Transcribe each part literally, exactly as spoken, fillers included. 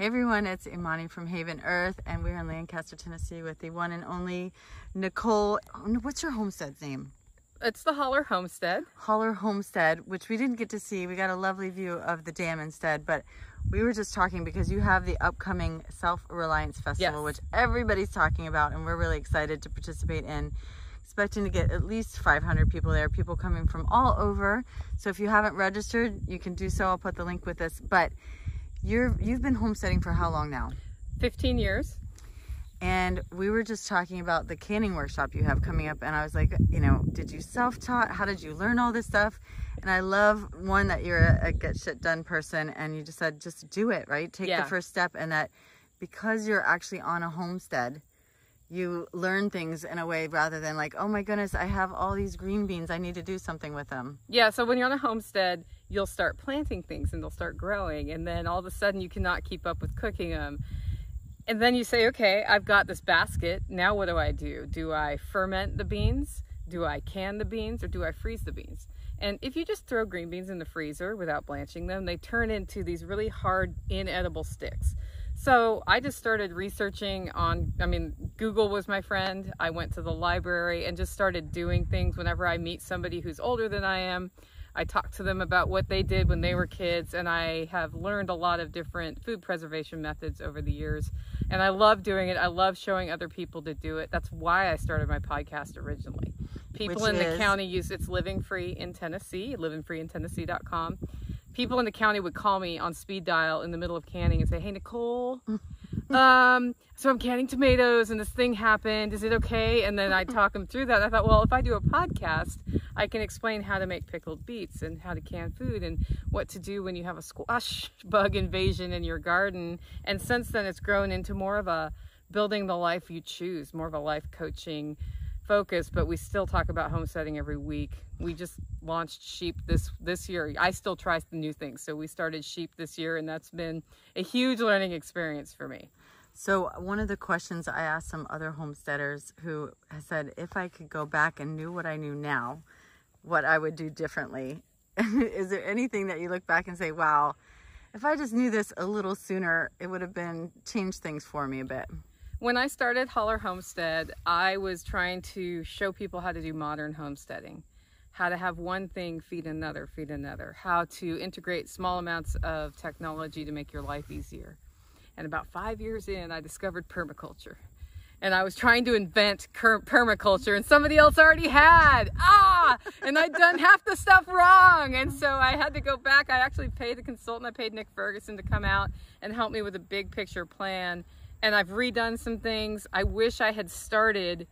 Hey everyone, it's Imani from Haven Earth, and we're in Lancaster, Tennessee with the one and only Nicole. What's your homestead's name? It's the Holler Homestead. Holler Homestead, which we didn't get to see. We got a lovely view of the dam instead, but we were just talking because you have the upcoming Self-Reliance Festival, Yes. which everybody's talking about, and we're really excited to participate in. Expecting to get at least five hundred people there, people coming from all over. So if you haven't registered, you can do so. I'll put the link with this. But you're, you've been homesteading for how long now? fifteen years. And we were just talking about the canning workshop you have coming up, and I was like, you know, did you self-taught? How did you learn all this stuff? And I love, one, that you're a, a get shit done person, and you just said, just do it, right? Take Yeah. the first step, and that because you're actually on a homestead, you learn things in a way rather than like, oh my goodness, I have all these green beans, I need to do something with them. Yeah, so when you're on a homestead, you'll start planting things and they'll start growing, and then all of a sudden you cannot keep up with cooking them. And then you say, okay, I've got this basket, now what do I do? Do I ferment the beans? Do I can the beans, or do I freeze the beans? And if you just throw green beans in the freezer without blanching them, they turn into these really hard, inedible sticks. So I just started researching on, I mean, Google was my friend. I went to the library and just started doing things. Whenever I meet somebody who's older than I am, I talk to them about what they did when they were kids, and I have learned a lot of different food preservation methods over the years. And I love doing it. I love showing other people to do it. That's why I started my podcast originally. People Which in the is? county use, it's Living Free in Tennessee, living free in tennessee dot com. People in the county would call me on speed dial in the middle of canning and say, hey, Nicole, um, so I'm canning tomatoes and this thing happened. Is it okay? And then I'd talk them through that. I thought, well, if I do a podcast, I can explain how to make pickled beets and how to can food and what to do when you have a squash bug invasion in your garden. And since then, it's grown into more of a building the life you choose, more of a life coaching focus, but we still talk about homesteading every week. We just launched sheep this this year. I still try the new things. So we started sheep this year, and that's been a huge learning experience for me. So one of the questions I asked some other homesteaders who said, if I could go back and knew what I knew now, what I would do differently. Is there anything that you look back and say, wow, if I just knew this a little sooner, it would have been changed things for me a bit? When I started Holler Homestead, I was trying to show people how to do modern homesteading, how to have one thing feed another, feed another, how to integrate small amounts of technology to make your life easier. And about five years in, I discovered permaculture. And I was trying to invent permaculture, and somebody else already had. Ah! And I'd done half the stuff wrong. And so I had to go back. I actually paid the consultant. I paid Nick Ferguson to come out and help me with a big picture plan. And I've redone some things. I wish I had started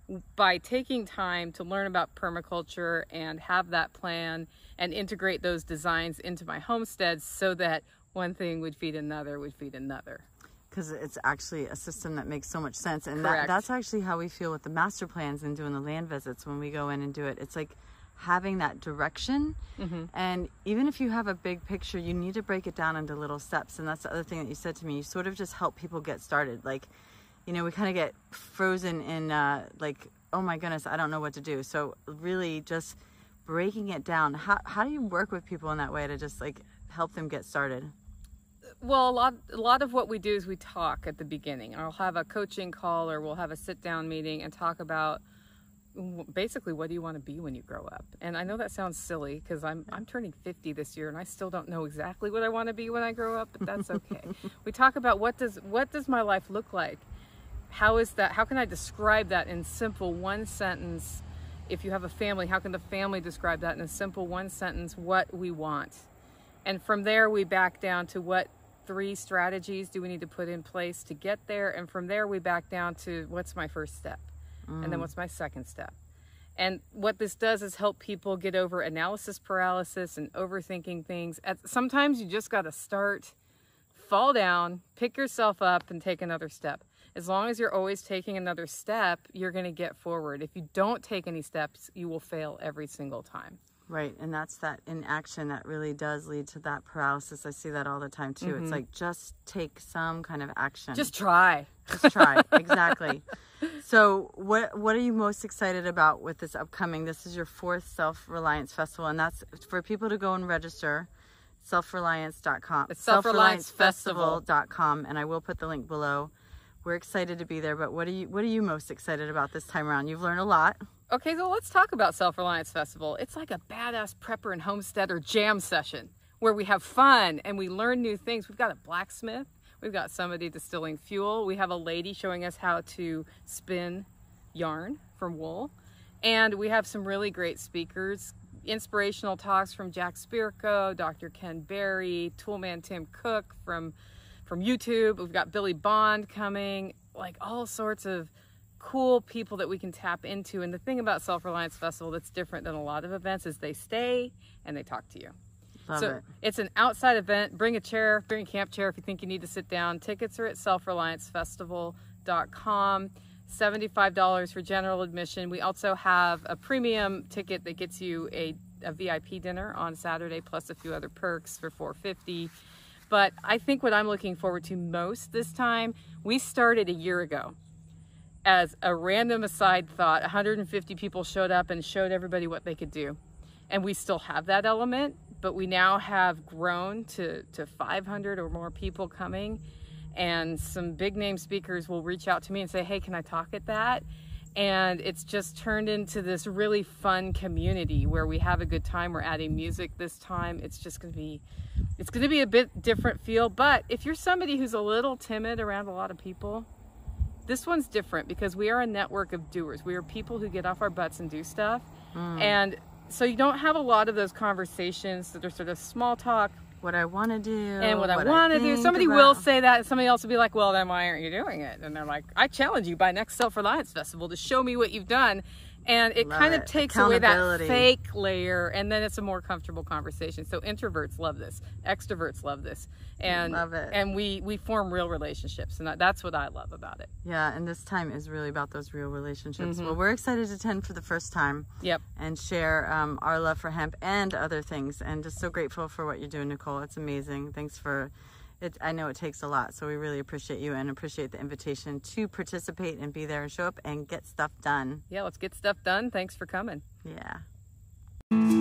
by taking time to learn about permaculture and have that plan and integrate those designs into my homestead so that one thing would feed another, would feed another. Because it's actually a system that makes so much sense. And Correct. that, that's actually how we feel with the master plans and doing the land visits when we go in and do it. It's like having that direction. Mm-hmm. And even if you have a big picture, you need to break it down into little steps. And that's the other thing that you said to me. You sort of just help people get started. Like, you know, we kind of get frozen in uh, like, oh my goodness, I don't know what to do. So really just breaking it down. How, how do you work with people in that way to just like help them get started? Well, a lot, a lot of what we do is we talk at the beginning. I'll have a coaching call, or we'll have a sit-down meeting and talk about basically, what do you want to be when you grow up? And I know that sounds silly because I'm I'm turning fifty this year, and I still don't know exactly what I want to be when I grow up, but that's okay. We talk about what does what does my life look like? How is that? How can I describe that in simple one sentence? If you have a family, how can the family describe that in a simple one sentence? What we want, and from there we back down to what three strategies do we need to put in place to get there, and from there we back down to what's my first step. Mm. And then what's my second step? And what this does is help people get over analysis paralysis and overthinking things. At, sometimes you just got to start, fall down, pick yourself up, and take another step. As long as you're always taking another step, you're going to get forward. If you don't take any steps, you will fail every single time. Right, and that's that inaction that really does lead to that paralysis. I see that all the time too. Mm-hmm. It's like, just take some kind of action. Just try. Just try, exactly. So what what are you most excited about with this upcoming? This is your fourth Self-Reliance Festival, and that's for people to go and register. self reliance dot com. It's self reliance festival dot com, and I will put the link below. We're excited to be there, but what are you what are you most excited about this time around? You've learned a lot. Okay, so let's talk about Self-Reliance Festival. It's like a badass prepper and homesteader jam session where we have fun and we learn new things. We've got a blacksmith. We've got somebody distilling fuel. We have a lady showing us how to spin yarn from wool. And we have some really great speakers. Inspirational talks from Jack Spirko, Doctor Ken Berry, Toolman Tim Cook from, from YouTube. We've got Billy Bond coming, like all sorts of cool people that we can tap into. And the thing about Self-Reliance Festival that's different than a lot of events is they stay and they talk to you. Love so it. It's an outside event. Bring a chair, bring a camp chair if you think you need to sit down. Tickets are at self reliance festival dot com. seventy-five dollars for general admission. We also have a premium ticket that gets you a, a V I P dinner on Saturday, plus a few other perks for four hundred fifty dollars. But I think what I'm looking forward to most this time, we started a year ago as a random aside thought. one hundred fifty people showed up and showed everybody what they could do. And we still have that element, but we now have grown to, to five hundred or more people coming. And some big name speakers will reach out to me and say, hey, can I talk at that? And it's just turned into this really fun community where we have a good time. We're adding music this time. It's just going to be, it's going to be a bit different feel. But if you're somebody who's a little timid around a lot of people, this one's different because we are a network of doers. We are people who get off our butts and do stuff. Mm. And so you don't have a lot of those conversations that are sort of small talk. What I want to do. And what, what I want to do. Somebody about... will say that, and somebody else will be like, well, then why aren't you doing it? And they're like, I challenge you by next Self-Reliance Festival to show me what you've done. And it love kind it. of takes away that fake layer, and then it's a more comfortable conversation. So introverts love this. Extroverts love this. And love it. And we, we form real relationships, and that's what I love about it. Yeah, and this time is really about those real relationships. Mm-hmm. Well, we're excited to attend for the first time. Yep. And share um, our love for hemp and other things. And just so grateful for what you're doing, Nicole. It's amazing. Thanks for it. I know it takes a lot, so we really appreciate you and appreciate the invitation to participate and be there and show up and get stuff done. Yeah, let's get stuff done. Thanks for coming. Yeah.